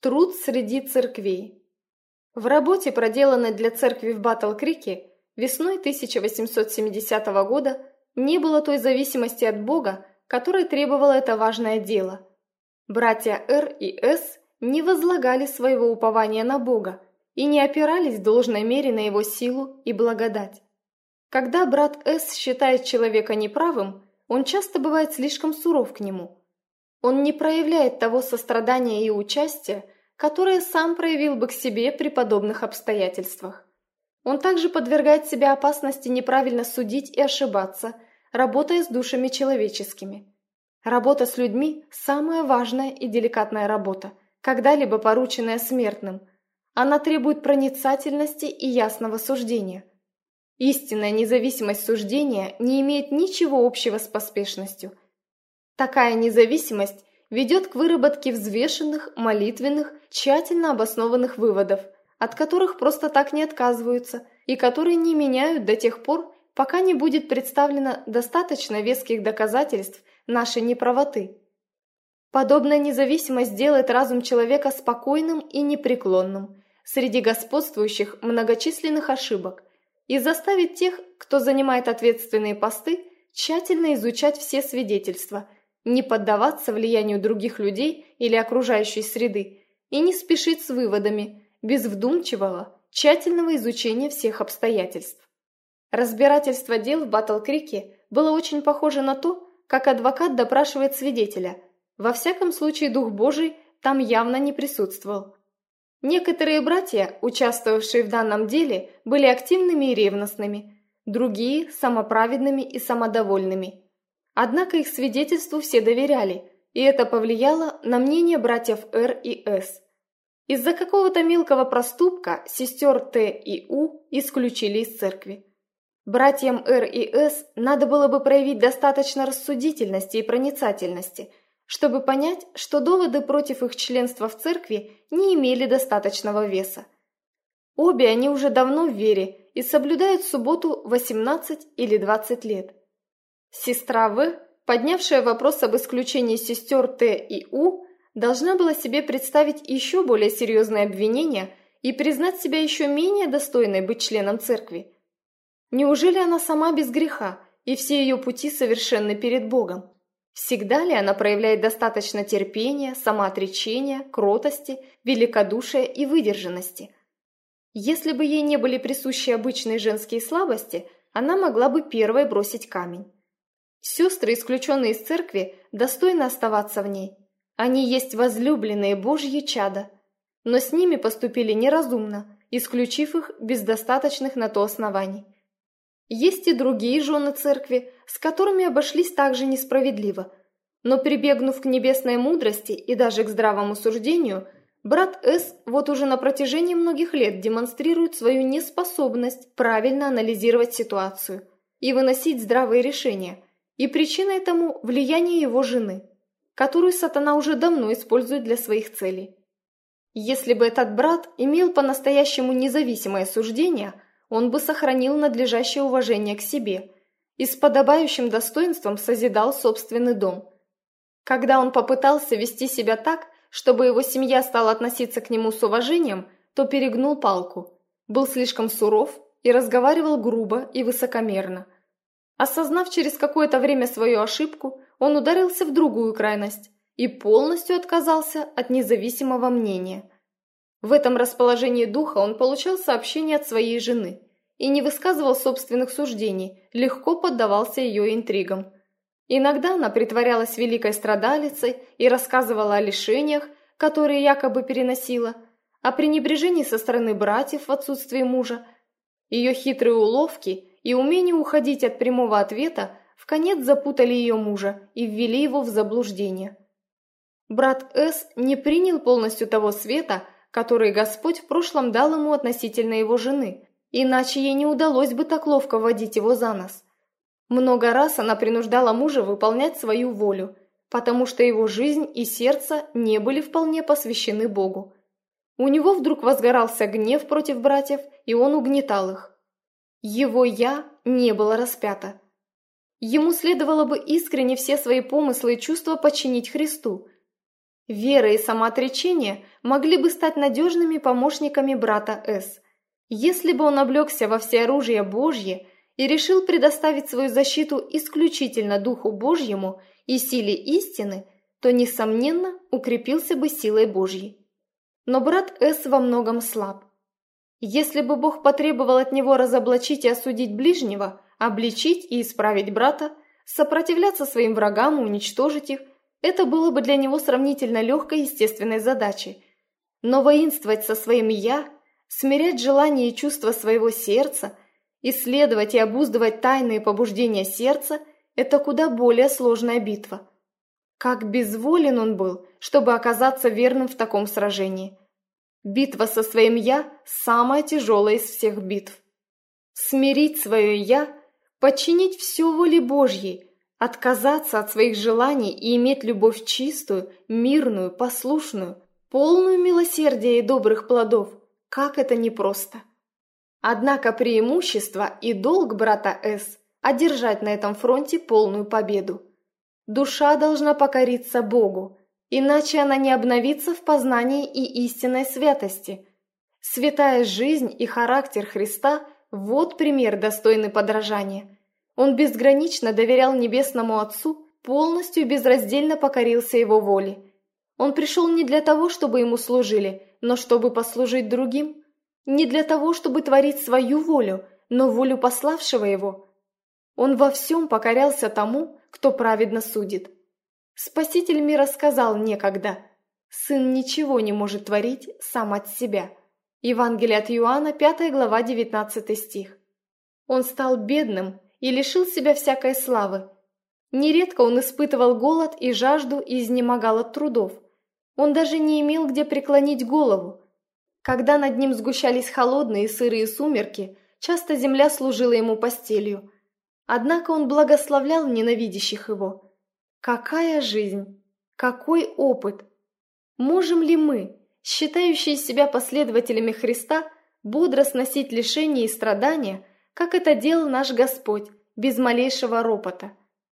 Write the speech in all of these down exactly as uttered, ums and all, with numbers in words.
Труд среди церквей. В работе, проделанной для церкви в Батл-Крике, весной тысяча восемьсот семидесятого года не было той зависимости от Бога, которой требовало это важное дело. Братья Р и С не возлагали своего упования на Бога и не опирались в должной мере на его силу и благодать. Когда брат С считает человека неправым, он часто бывает слишком суров к нему. Он не проявляет того сострадания и участия, которое сам проявил бы к себе при подобных обстоятельствах. Он также подвергает себя опасности неправильно судить и ошибаться, работая с душами человеческими. Работа с людьми – самая важная и деликатная работа, когда-либо порученная смертным. Она требует проницательности и ясного суждения. Истинная независимость суждения не имеет ничего общего с поспешностью. Такая независимость ведет к выработке взвешенных, молитвенных, тщательно обоснованных выводов, от которых просто так не отказываются и которые не меняют до тех пор, пока не будет представлено достаточно веских доказательств нашей неправоты. Подобная независимость делает разум человека спокойным и непреклонным среди господствующих многочисленных ошибок и заставит тех, кто занимает ответственные посты, тщательно изучать все свидетельства, не поддаваться влиянию других людей или окружающей среды и не спешить с выводами, без вдумчивого, тщательного изучения всех обстоятельств. Разбирательство дел в Батл-Крике было очень похоже на то, как адвокат допрашивает свидетеля. Во всяком случае, Дух Божий там явно не присутствовал. Некоторые братья, участвовавшие в данном деле, были активными и ревностными, другие – самоправедными и самодовольными. Однако их свидетельству все доверяли, и это повлияло на мнение братьев Р и С. Из-за какого-то мелкого проступка сестер Т и У исключили из церкви. Братьям Р и С надо было бы проявить достаточно рассудительности и проницательности, чтобы понять, что доводы против их членства в церкви не имели достаточного веса. Обе они уже давно в вере и соблюдают субботу восемнадцать или двадцать лет. Сестра В, поднявшая вопрос об исключении сестер Т и У, должна была себе представить еще более серьезные обвинения и признать себя еще менее достойной быть членом церкви. Неужели она сама без греха, и все ее пути совершенны перед Богом? Всегда ли она проявляет достаточно терпения, самоотречения, кротости, великодушия и выдержанности? Если бы ей не были присущи обычные женские слабости, она могла бы первой бросить камень. Сестры, исключенные из церкви, достойны оставаться в ней. Они есть возлюбленные Божьи чада, но с ними поступили неразумно, исключив их без достаточных на то оснований. Есть и другие жены церкви, с которыми обошлись также несправедливо, но прибегнув к небесной мудрости и даже к здравому суждению, брат С вот уже на протяжении многих лет демонстрирует свою неспособность правильно анализировать ситуацию и выносить здравые решения, и причиной тому влияние его жены, которую сатана уже давно использует для своих целей. Если бы этот брат имел по-настоящему независимое суждение, он бы сохранил надлежащее уважение к себе и с подобающим достоинством созидал собственный дом. Когда он попытался вести себя так, чтобы его семья стала относиться к нему с уважением, то перегнул палку, был слишком суров и разговаривал грубо и высокомерно. Осознав через какое-то время свою ошибку, он ударился в другую крайность и полностью отказался от независимого мнения. В этом расположении духа он получал сообщения от своей жены и не высказывал собственных суждений, легко поддавался ее интригам. Иногда она притворялась великой страдалицей и рассказывала о лишениях, которые якобы переносила, о пренебрежении со стороны братьев в отсутствии мужа. Ее хитрые уловки и умение уходить от прямого ответа вконец запутали ее мужа и ввели его в заблуждение. Брат С не принял полностью того света, который Господь в прошлом дал ему относительно его жены, иначе ей не удалось бы так ловко водить его за нос. Много раз она принуждала мужа выполнять свою волю, потому что его жизнь и сердце не были вполне посвящены Богу. У него вдруг возгорался гнев против братьев, и он угнетал их. Его «я» не было распято. Ему следовало бы искренне все свои помыслы и чувства подчинить Христу. Вера и самоотречение могли бы стать надежными помощниками брата С, если бы он облегся во всеоружие Божье и решил предоставить свою защиту исключительно Духу Божьему и силе истины, то, несомненно, укрепился бы силой Божьей. Но брат С во многом слаб. Если бы Бог потребовал от него разоблачить и осудить ближнего, обличить и исправить брата, сопротивляться своим врагам и уничтожить их, это было бы для него сравнительно легкой естественной задачей. Но воинствовать со своим «я», смирять желания и чувства своего сердца, исследовать и обуздывать тайные побуждения сердца – это куда более сложная битва. Как безволен он был, чтобы оказаться верным в таком сражении. Битва со своим «я» – самая тяжелая из всех битв. Смирить свое «я», подчинить все воле Божьей, отказаться от своих желаний и иметь любовь чистую, мирную, послушную, полную милосердия и добрых плодов – как это непросто. Однако преимущество и долг брата С – одержать на этом фронте полную победу. Душа должна покориться Богу, иначе она не обновится в познании и истинной святости. Святая жизнь и характер Христа – вот пример, достойный подражания. Он безгранично доверял Небесному Отцу, полностью и безраздельно покорился Его воле. Он пришел не для того, чтобы Ему служили, но чтобы послужить другим, не для того, чтобы творить свою волю, но волю пославшего Его. Он во всем покорялся тому, кто праведно судит. Спаситель мира сказал некогда: «Сын ничего не может творить сам от себя». Евангелие от Иоанна, пятая глава, девятнадцатый стих. Он стал бедным и лишил себя всякой славы. Нередко он испытывал голод и жажду и изнемогал от трудов. Он даже не имел где преклонить голову. Когда над ним сгущались холодные и сырые сумерки, часто земля служила ему постелью. Однако он благословлял ненавидящих его. Какая жизнь! Какой опыт! Можем ли мы, считающие себя последователями Христа, бодро сносить лишения и страдания, как это делал наш Господь, без малейшего ропота?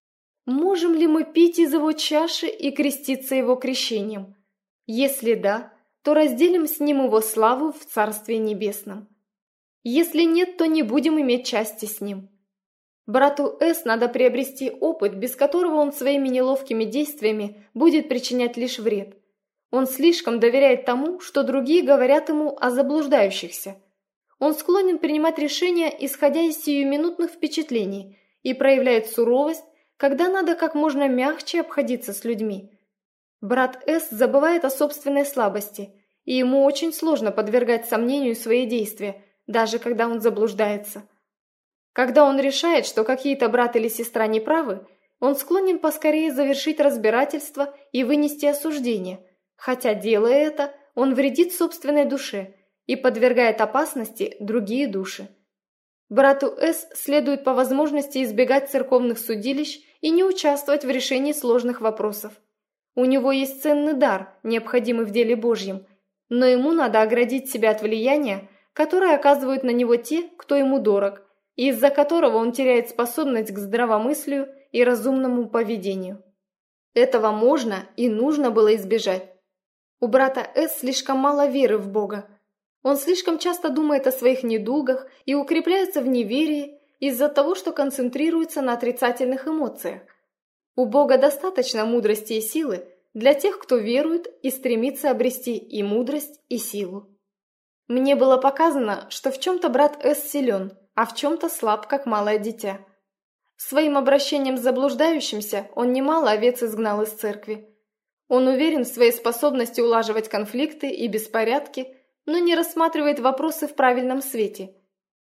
Можем ли мы пить из Его чаши и креститься Его крещением? Если да, то разделим с Ним Его славу в Царстве Небесном. Если нет, то не будем иметь части с Ним. Брату С надо приобрести опыт, без которого он своими неловкими действиями будет причинять лишь вред. Он слишком доверяет тому, что другие говорят ему о заблуждающихся. Он склонен принимать решения, исходя из сиюминутных впечатлений, и проявляет суровость, когда надо как можно мягче обходиться с людьми. Брат С забывает о собственной слабости, и ему очень сложно подвергать сомнению свои действия, даже когда он заблуждается. Когда он решает, что какие-то брат или сестра неправы, он склонен поскорее завершить разбирательство и вынести осуждение, хотя, делая это, он вредит собственной душе и подвергает опасности другие души. Брату С следует по возможности избегать церковных судилищ и не участвовать в решении сложных вопросов. У него есть ценный дар, необходимый в деле Божьем, но ему надо оградить себя от влияния, которое оказывают на него те, кто ему дорог, и из-за которого он теряет способность к здравомыслию и разумному поведению. Этого можно и нужно было избежать. У брата С слишком мало веры в Бога. Он слишком часто думает о своих недугах и укрепляется в неверии из-за того, что концентрируется на отрицательных эмоциях. У Бога достаточно мудрости и силы для тех, кто верует и стремится обрести и мудрость, и силу. Мне было показано, что в чем-то брат С силен, а в чем-то слаб, как малое дитя. Своим обращением с заблуждающимся он немало овец изгнал из церкви. Он уверен в своей способности улаживать конфликты и беспорядки, но не рассматривает вопросы в правильном свете.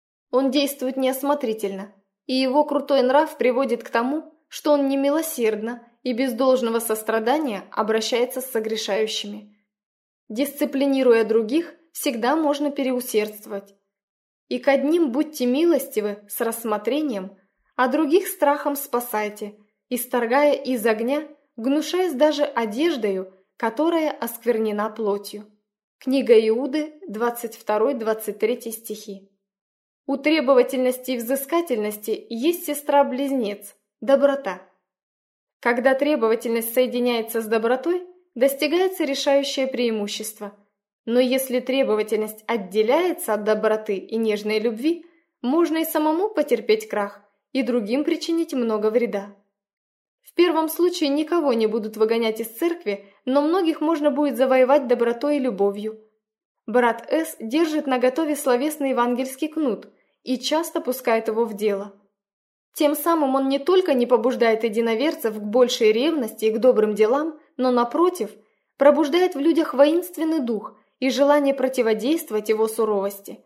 Он действует неосмотрительно, и его крутой нрав приводит к тому, что он немилосердно и без должного сострадания обращается с согрешающими. Дисциплинируя других, всегда можно переусердствовать. И к одним будьте милостивы с рассмотрением, а других страхом спасайте, исторгая из огня, гнушаясь даже одеждою, которая осквернена плотью. Книга Иуды, двадцать второй двадцать третий стихи. У требовательности и взыскательности есть сестра-близнец – доброта. Когда требовательность соединяется с добротой, достигается решающее преимущество. Но если требовательность отделяется от доброты и нежной любви, можно и самому потерпеть крах, и другим причинить много вреда. В первом случае никого не будут выгонять из церкви, но многих можно будет завоевать добротой и любовью. Брат С. держит наготове словесный евангельский кнут и часто пускает его в дело. Тем самым он не только не побуждает единоверцев к большей ревности и к добрым делам, но, напротив, пробуждает в людях воинственный дух и желание противодействовать его суровости.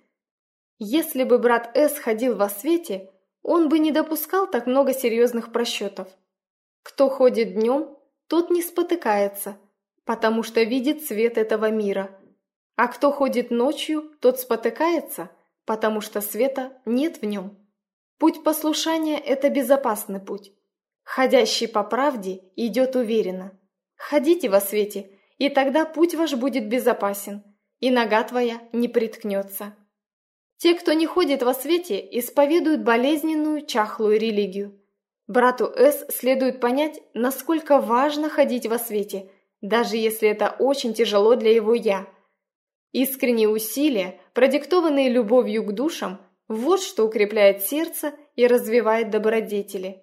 Если бы брат С. ходил во свете, он бы не допускал так много серьезных просчетов. Кто ходит днем, тот не спотыкается, потому что видит свет этого мира. А кто ходит ночью, тот спотыкается, потому что света нет в нем. Путь послушания – это безопасный путь. Ходящий по правде идет уверенно. Ходите во свете, и тогда путь ваш будет безопасен, и нога твоя не приткнется. Те, кто не ходит во свете, исповедуют болезненную, чахлую религию. Брату С. следует понять, насколько важно ходить во свете, даже если это очень тяжело для его «я». Искренние усилия, продиктованные любовью к душам, вот что укрепляет сердце и развивает добродетели.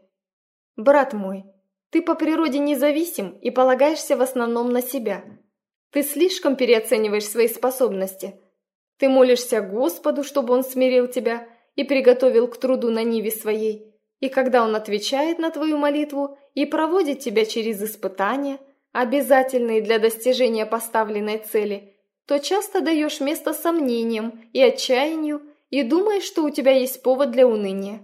Брат мой, ты по природе независим и полагаешься в основном на себя. Ты слишком переоцениваешь свои способности. Ты молишься Господу, чтобы Он смирил тебя и приготовил к труду на ниве своей. И когда Он отвечает на твою молитву и проводит тебя через испытания, обязательные для достижения поставленной цели, то часто даешь место сомнениям и отчаянию и думаешь, что у тебя есть повод для уныния.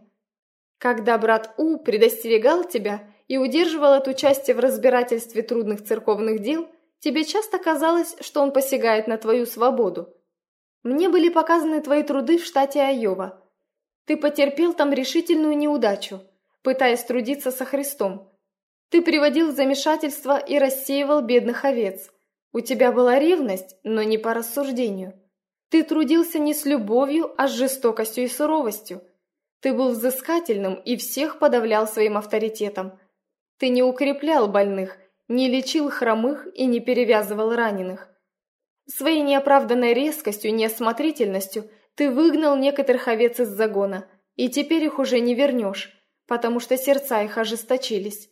Когда брат У предостерегал тебя и удерживал от участия в разбирательстве трудных церковных дел, тебе часто казалось, что он посягает на твою свободу. Мне были показаны твои труды в штате Айова. Ты потерпел там решительную неудачу, пытаясь трудиться со Христом. Ты приводил в замешательство и рассеивал бедных овец. У тебя была ревность, но не по рассуждению. Ты трудился не с любовью, а с жестокостью и суровостью. Ты был взыскательным и всех подавлял своим авторитетом. Ты не укреплял больных, не лечил хромых и не перевязывал раненых. Своей неоправданной резкостью и неосмотрительностью ты выгнал некоторых овец из загона, и теперь их уже не вернешь, потому что сердца их ожесточились.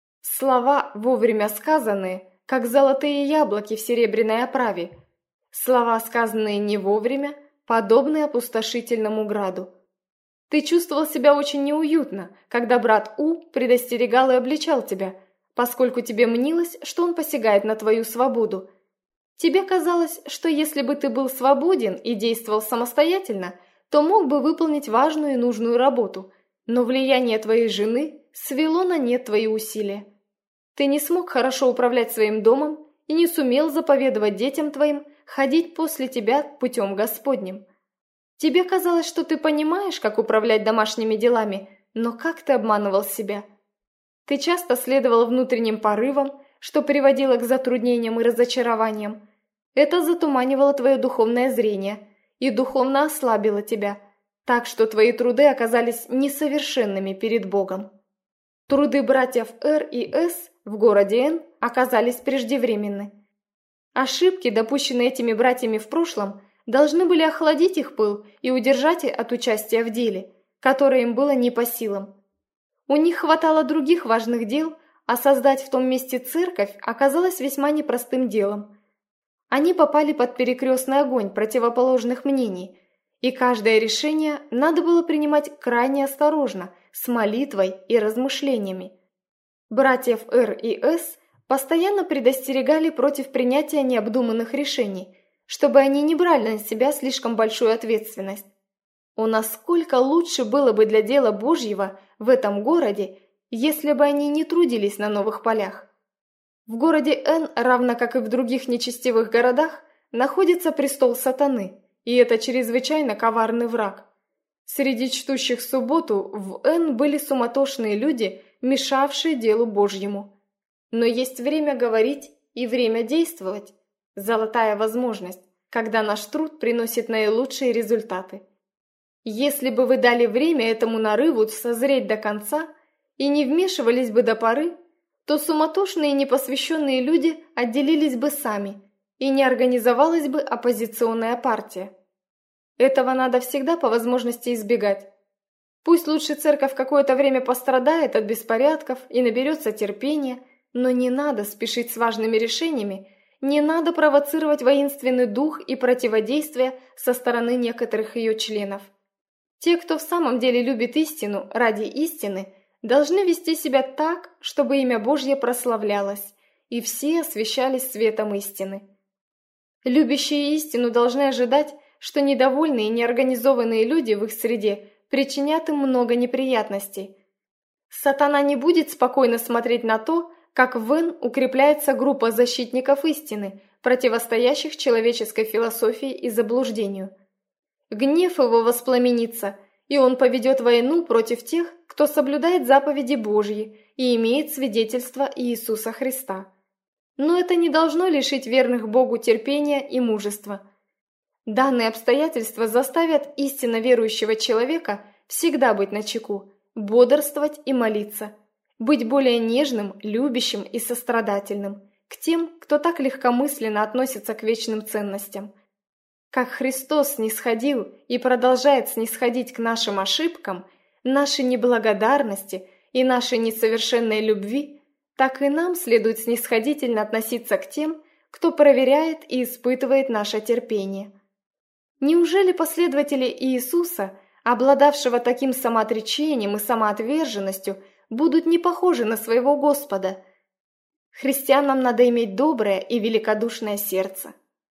Слова, вовремя сказанные, как золотые яблоки в серебряной оправе. Слова, сказанные не вовремя, подобны опустошительному граду. Ты чувствовал себя очень неуютно, когда брат У предостерегал и обличал тебя, поскольку тебе мнилось, что он посягает на твою свободу. Тебе казалось, что если бы ты был свободен и действовал самостоятельно, то мог бы выполнить важную и нужную работу, но влияние твоей жены свело на нет твои усилия. Ты не смог хорошо управлять своим домом и не сумел заповедовать детям твоим ходить после тебя путем Господним. Тебе казалось, что ты понимаешь, как управлять домашними делами, но как ты обманывал себя? Ты часто следовал внутренним порывам, что приводило к затруднениям и разочарованиям. Это затуманивало твое духовное зрение и духовно ослабило тебя, так что твои труды оказались несовершенными перед Богом. Труды братьев Р и С в городе Н оказались преждевременны. Ошибки, допущенные этими братьями в прошлом, должны были охладить их пыл и удержать от участия в деле, которое им было не по силам. У них хватало других важных дел, а создать в том месте церковь оказалось весьма непростым делом. Они попали под перекрестный огонь противоположных мнений, и каждое решение надо было принимать крайне осторожно, с молитвой и размышлениями. Братьев Р и С постоянно предостерегали против принятия необдуманных решений, чтобы они не брали на себя слишком большую ответственность. О, насколько лучше было бы для дела Божьего в этом городе, если бы они не трудились на новых полях. В городе Н, равно как и в других нечестивых городах, находится престол сатаны, и это чрезвычайно коварный враг. Среди чтущих субботу в Н были суматошные люди, мешавшие делу Божьему. Но есть время говорить и время действовать. Золотая возможность, когда наш труд приносит наилучшие результаты. Если бы вы дали время этому нарыву созреть до конца и не вмешивались бы до поры, то суматошные и непосвященные люди отделились бы сами, и не организовалась бы оппозиционная партия. Этого надо всегда по возможности избегать. Пусть лучше церковь какое-то время пострадает от беспорядков и наберется терпения, но не надо спешить с важными решениями, не надо провоцировать воинственный дух и противодействие со стороны некоторых ее членов. Те, кто в самом деле любит истину ради истины, должны вести себя так, чтобы имя Божье прославлялось, и все освящались светом истины. Любящие истину должны ожидать, что недовольные и неорганизованные люди в их среде причинят им много неприятностей. Сатана не будет спокойно смотреть на то, как в Н укрепляется группа защитников истины, противостоящих человеческой философии и заблуждению. Гнев его воспламенится, и он поведет войну против тех, кто соблюдает заповеди Божьи и имеет свидетельство Иисуса Христа. Но это не должно лишить верных Богу терпения и мужества. Данные обстоятельства заставят истинно верующего человека всегда быть начеку, бодрствовать и молиться, быть более нежным, любящим и сострадательным к тем, кто так легкомысленно относится к вечным ценностям. Как Христос снисходил и продолжает снисходить к нашим ошибкам, нашей неблагодарности и нашей несовершенной любви, так и нам следует снисходительно относиться к тем, кто проверяет и испытывает наше терпение. Неужели последователи Иисуса, обладавшего таким самоотречением и самоотверженностью, будут не похожи на своего Господа? Христианам надо иметь доброе и великодушное сердце.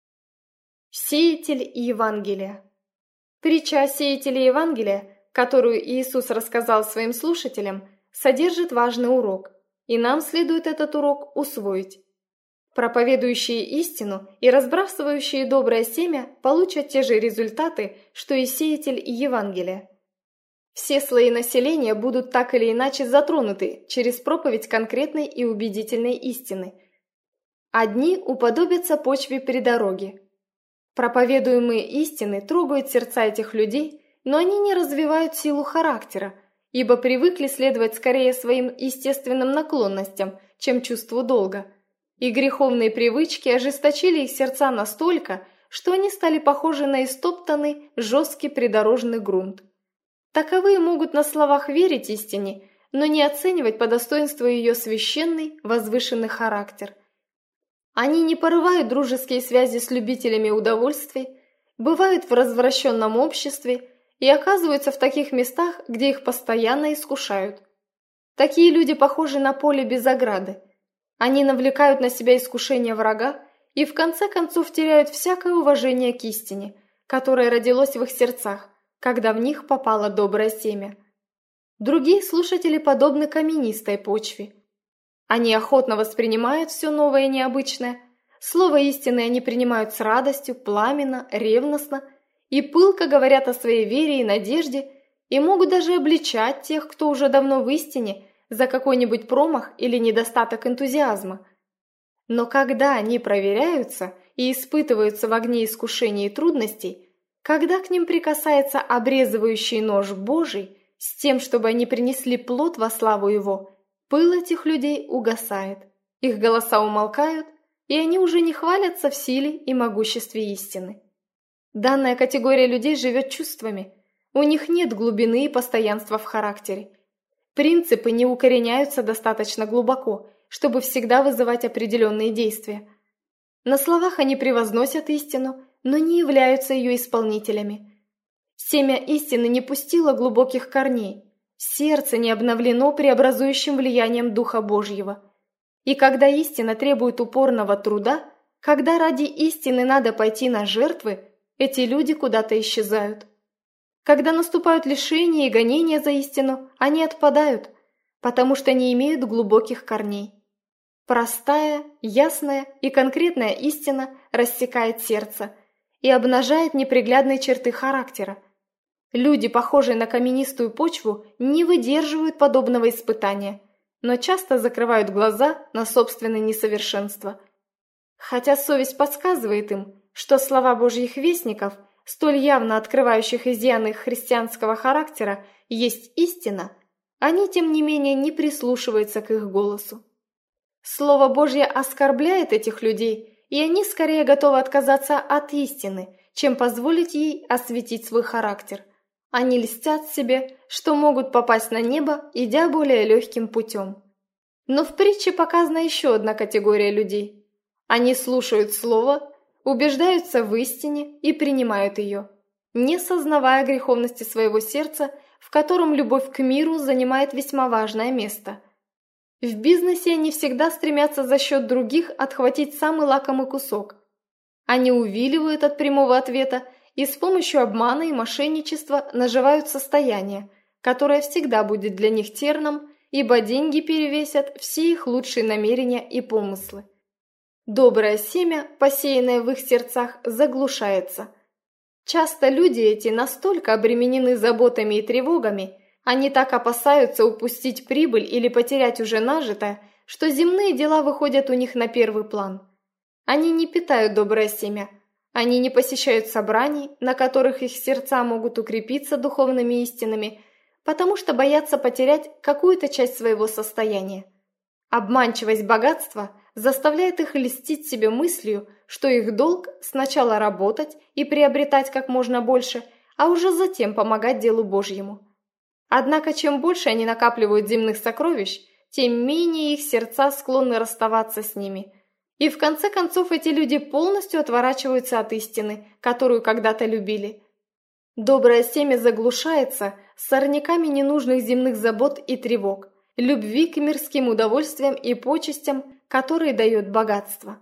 Сеятель и Евангелие. Притча о сеятеле Евангелия, которую Иисус рассказал своим слушателям, содержит важный урок, и нам следует этот урок усвоить. Проповедующие истину и разбрасывающие доброе семя получат те же результаты, что и сеятель и Евангелие. Все слои населения будут так или иначе затронуты через проповедь конкретной и убедительной истины. Одни уподобятся почве при дороге. Проповедуемые истины трогают сердца этих людей, но они не развивают силу характера, ибо привыкли следовать скорее своим естественным наклонностям, чем чувству долга. И греховные привычки ожесточили их сердца настолько, что они стали похожи на истоптанный, жесткий придорожный грунт. Таковые могут на словах верить истине, но не оценивать по достоинству ее священный, возвышенный характер. Они не порывают дружеские связи с любителями удовольствий, бывают в развращенном обществе и оказываются в таких местах, где их постоянно искушают. Такие люди похожи на поле без ограды. Они навлекают на себя искушение врага и в конце концов теряют всякое уважение к истине, которое родилось в их сердцах, когда в них попало доброе семя. Другие слушатели подобны каменистой почве. Они охотно воспринимают все новое и необычное, слово истины они принимают с радостью, пламенно, ревностно и пылко говорят о своей вере и надежде и могут даже обличать тех, кто уже давно в истине, за какой-нибудь промах или недостаток энтузиазма. Но когда они проверяются и испытываются в огне искушений и трудностей, когда к ним прикасается обрезывающий нож Божий с тем, чтобы они принесли плод во славу Его, пыл этих людей угасает, их голоса умолкают, и они уже не хвалятся в силе и могуществе истины. Данная категория людей живет чувствами, у них нет глубины и постоянства в характере. Принципы не укореняются достаточно глубоко, чтобы всегда вызывать определенные действия. На словах они превозносят истину, но не являются ее исполнителями. Семя истины не пустило глубоких корней, сердце не обновлено преобразующим влиянием Духа Божьего. И когда истина требует упорного труда, когда ради истины надо пойти на жертвы, эти люди куда-то исчезают. Когда наступают лишения и гонения за истину, они отпадают, потому что не имеют глубоких корней. Простая, ясная и конкретная истина рассекает сердце и обнажает неприглядные черты характера. Люди, похожие на каменистую почву, не выдерживают подобного испытания, но часто закрывают глаза на собственное несовершенство. Хотя совесть подсказывает им, что слова Божьих вестников, столь явно открывающих изъяны их христианского характера, есть истина, они, тем не менее, не прислушиваются к их голосу. Слово Божье оскорбляет этих людей, и они скорее готовы отказаться от истины, чем позволить ей осветить свой характер. Они льстят себе, что могут попасть на небо, идя более легким путем. Но в притче показана еще одна категория людей. Они слушают слово, убеждаются в истине и принимают ее, не сознавая греховности своего сердца, в котором любовь к миру занимает весьма важное место. В бизнесе они всегда стремятся за счет других отхватить самый лакомый кусок. Они увиливают от прямого ответа и с помощью обмана и мошенничества наживают состояние, которое всегда будет для них терном, ибо деньги перевесят все их лучшие намерения и помыслы. Доброе семя, посеянное в их сердцах, заглушается. Часто люди эти настолько обременены заботами и тревогами, они так опасаются упустить прибыль или потерять уже нажитое, что земные дела выходят у них на первый план. Они не питают доброе семя, они не посещают собраний, на которых их сердца могут укрепиться духовными истинами, потому что боятся потерять какую-то часть своего состояния. Обманчивость богатства заставляет их льстить себе мыслью, что их долг сначала работать и приобретать как можно больше, а уже затем помогать делу Божьему. Однако чем больше они накапливают земных сокровищ, тем менее их сердца склонны расставаться с ними. И в конце концов эти люди полностью отворачиваются от истины, которую когда-то любили. Доброе семя заглушается сорняками ненужных земных забот и тревог, любви к мирским удовольствиям и почестям, которые дает богатство.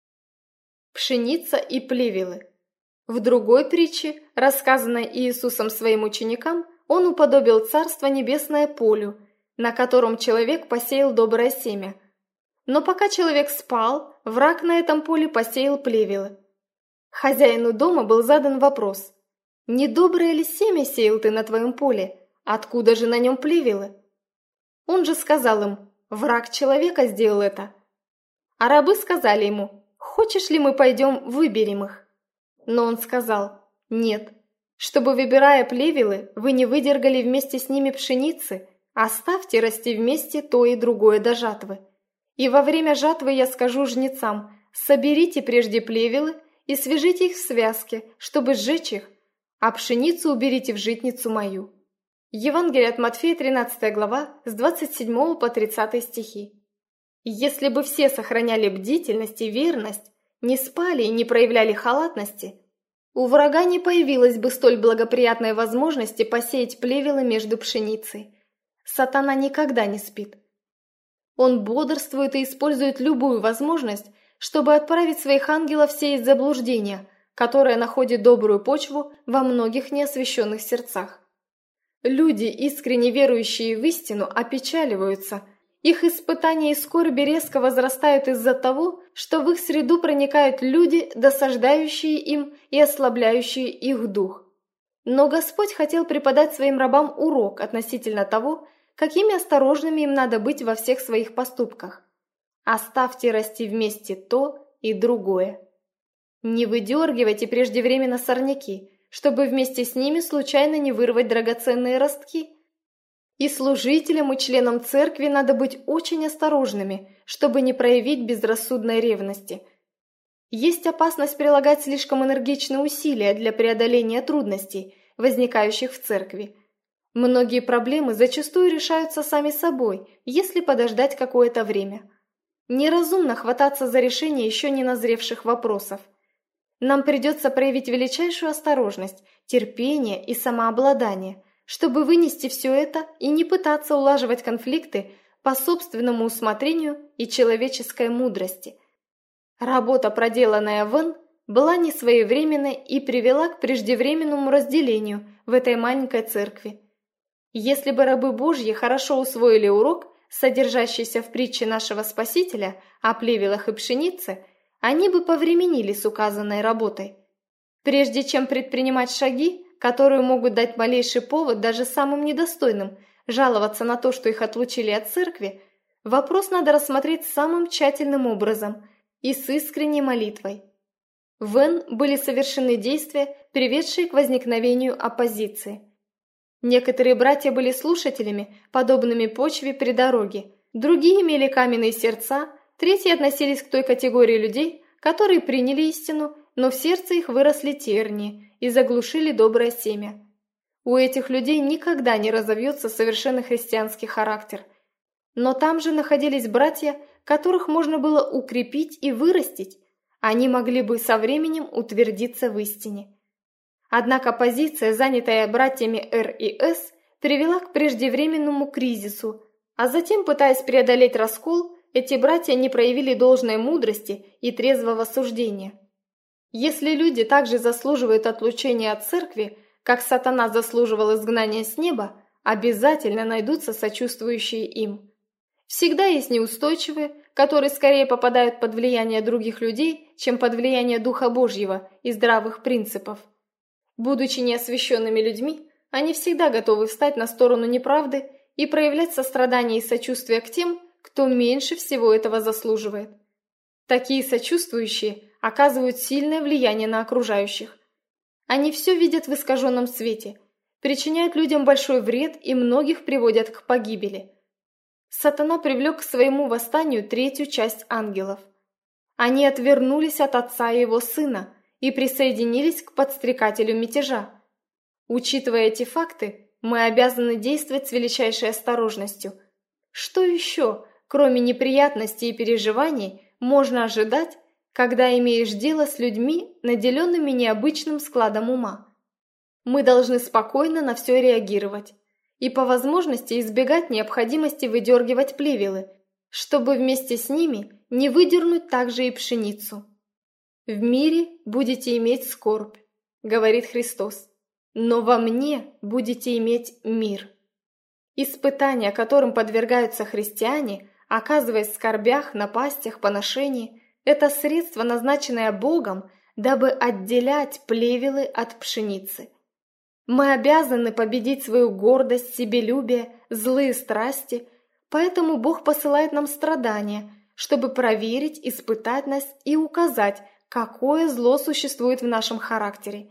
Пшеница и плевелы. В другой притче, рассказанной Иисусом своим ученикам, он уподобил Царство Небесное полю, на котором человек посеял доброе семя. Но пока человек спал, враг на этом поле посеял плевелы. Хозяину дома был задан вопрос: «Недоброе ли семя сеял ты на твоем поле? Откуда же на нем плевелы?» Он же сказал им: «Враг человека сделал это». А рабы сказали ему: «Хочешь ли мы пойдем выберем их?» Но он сказал: «Нет, чтобы, выбирая плевелы, вы не выдергали вместе с ними пшеницы, оставьте расти вместе то и другое до жатвы. И во время жатвы я скажу жнецам: соберите прежде плевелы и свяжите их в связке, чтобы сжечь их, а пшеницу уберите в житницу мою». Евангелие от Матфея, тринадцатая глава, с двадцать седьмого по тридцатый стихи. Если бы все сохраняли бдительность и верность, не спали и не проявляли халатности, у врага не появилось бы столь благоприятной возможности посеять плевелы между пшеницей. Сатана никогда не спит. Он бодрствует и использует любую возможность, чтобы отправить своих ангелов сеять заблуждения, которое находит добрую почву во многих неосвященных сердцах. Люди, искренне верующие в истину, опечаливаются. Их испытания и скорби резко возрастают из-за того, что в их среду проникают люди, досаждающие им и ослабляющие их дух. Но Господь хотел преподать своим рабам урок относительно того, какими осторожными им надо быть во всех своих поступках. Оставьте расти вместе то и другое. Не выдергивайте преждевременно сорняки, чтобы вместе с ними случайно не вырвать драгоценные ростки. И служителям и членам церкви надо быть очень осторожными, чтобы не проявить безрассудной ревности. Есть опасность прилагать слишком энергичные усилия для преодоления трудностей, возникающих в церкви. Многие проблемы зачастую решаются сами собой, если подождать какое-то время. Неразумно хвататься за решение еще не назревших вопросов. Нам придется проявить величайшую осторожность, терпение и самообладание, чтобы вынести все это и не пытаться улаживать конфликты по собственному усмотрению и человеческой мудрости. Работа, проделанная Вен, была несвоевременной и привела к преждевременному разделению в этой маленькой церкви. Если бы рабы Божьи хорошо усвоили урок, содержащийся в притче нашего Спасителя о плевелах и пшенице, они бы повременили с указанной работой. Прежде чем предпринимать шаги, которые могут дать малейший повод даже самым недостойным жаловаться на то, что их отлучили от церкви, вопрос надо рассмотреть самым тщательным образом и с искренней молитвой. В Н были совершены действия, приведшие к возникновению оппозиции. Некоторые братья были слушателями, подобными почве при дороге, другие имели каменные сердца, Третьи относились к той категории людей, которые приняли истину, но в сердце их выросли тернии и заглушили доброе семя. У этих людей никогда не разовьется совершенно христианский характер. Но там же находились братья, которых можно было укрепить и вырастить. Они могли бы со временем утвердиться в истине. Однако позиция, занятая братьями Р и С, привела к преждевременному кризису, а затем, пытаясь преодолеть раскол, эти братья не проявили должной мудрости и трезвого суждения. Если люди также заслуживают отлучения от церкви, как сатана заслуживал изгнания с неба, обязательно найдутся сочувствующие им. Всегда есть неустойчивые, которые скорее попадают под влияние других людей, чем под влияние Духа Божьего и здравых принципов. Будучи неосвященными людьми, они всегда готовы встать на сторону неправды и проявлять сострадание и сочувствие к тем, кто меньше всего этого заслуживает. Такие сочувствующие оказывают сильное влияние на окружающих. Они все видят в искаженном свете, причиняют людям большой вред и многих приводят к погибели. Сатана привлек к своему восстанию третью часть ангелов. Они отвернулись от отца и его сына и присоединились к подстрекателю мятежа. Учитывая эти факты, мы обязаны действовать с величайшей осторожностью. Что еще, кроме неприятностей и переживаний, можно ожидать, когда имеешь дело с людьми, наделенными необычным складом ума? Мы должны спокойно на все реагировать и по возможности избегать необходимости выдергивать плевелы, чтобы вместе с ними не выдернуть также и пшеницу. «В мире будете иметь скорбь», — говорит Христос, «но во мне будете иметь мир». Испытания, которым подвергаются христиане, оказываясь в скорбях, напастях, поношении, это средство, назначенное Богом, дабы отделять плевелы от пшеницы. Мы обязаны победить свою гордость, себелюбие, злые страсти, поэтому Бог посылает нам страдания, чтобы проверить, испытать нас и указать, какое зло существует в нашем характере.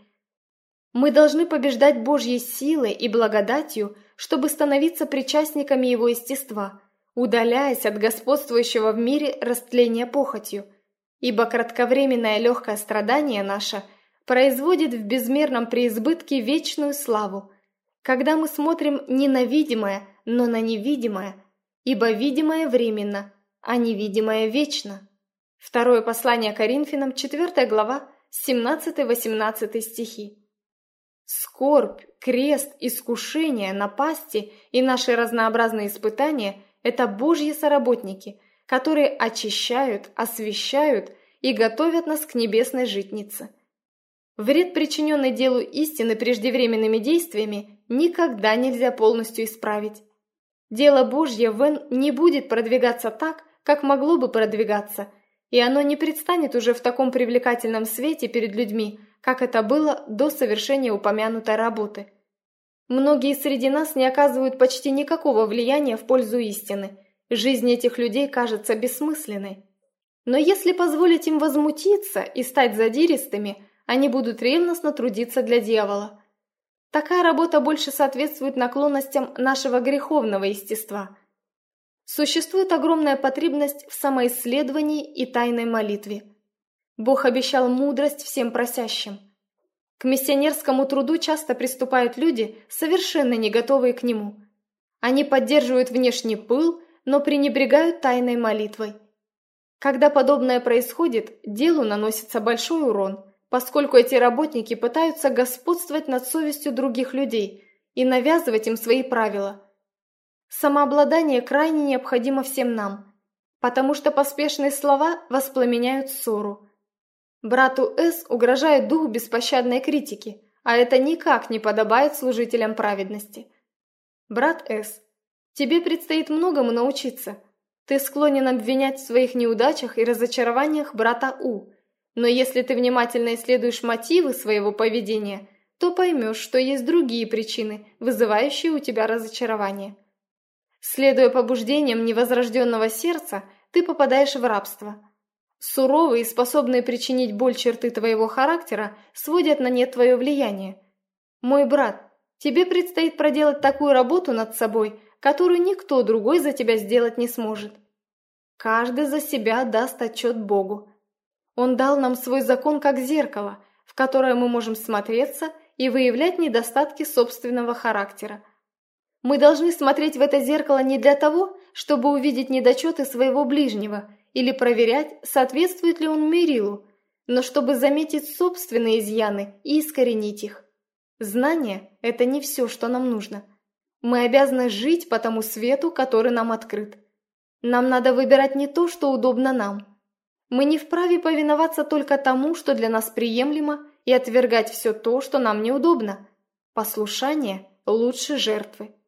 Мы должны побеждать Божьей силой и благодатью, чтобы становиться причастниками Его естества, удаляясь от господствующего в мире растления похотью, ибо кратковременное легкое страдание наше производит в безмерном преизбытке вечную славу, когда мы смотрим не на видимое, но на невидимое, ибо видимое временно, а невидимое вечно. Второе послание Коринфянам, четвёртая глава, семнадцатый-восемнадцатый стихи. Скорбь, крест, искушения, напасти и наши разнообразные испытания – это Божьи соработники, которые очищают, освящают и готовят нас к небесной житнице. Вред, причиненный делу истины преждевременными действиями, никогда нельзя полностью исправить. Дело Божье в Н не будет продвигаться так, как могло бы продвигаться, и оно не предстанет уже в таком привлекательном свете перед людьми, как это было до совершения упомянутой работы. Многие среди нас не оказывают почти никакого влияния в пользу истины. Жизнь этих людей кажется бессмысленной. Но если позволить им возмутиться и стать задиристыми, они будут ревностно трудиться для дьявола. Такая работа больше соответствует наклонностям нашего греховного естества. Существует огромная потребность в самоисследовании и тайной молитве. Бог обещал мудрость всем просящим. К миссионерскому труду часто приступают люди, совершенно не готовые к нему. Они поддерживают внешний пыл, но пренебрегают тайной молитвой. Когда подобное происходит, делу наносится большой урон, поскольку эти работники пытаются господствовать над совестью других людей и навязывать им свои правила. Самообладание крайне необходимо всем нам, потому что поспешные слова воспламеняют ссору. Брату С угрожает дух беспощадной критики, а это никак не подобает служителям праведности. Брат С, тебе предстоит многому научиться. Ты склонен обвинять в своих неудачах и разочарованиях брата У, но если ты внимательно исследуешь мотивы своего поведения, то поймешь, что есть другие причины, вызывающие у тебя разочарование. Следуя побуждениям невозрожденного сердца, ты попадаешь в рабство. Суровые и способные причинить боль черты твоего характера сводят на нет твое влияние. Мой брат, тебе предстоит проделать такую работу над собой, которую никто другой за тебя сделать не сможет. Каждый за себя даст отчет Богу. Он дал нам свой закон как зеркало, в которое мы можем смотреться и выявлять недостатки собственного характера. Мы должны смотреть в это зеркало не для того, чтобы увидеть недочеты своего ближнего или проверять, соответствует ли он мерилу, но чтобы заметить собственные изъяны и искоренить их. Знание – это не все, что нам нужно. Мы обязаны жить по тому свету, который нам открыт. Нам надо выбирать не то, что удобно нам. Мы не вправе повиноваться только тому, что для нас приемлемо, и отвергать все то, что нам неудобно. Послушание лучше жертвы.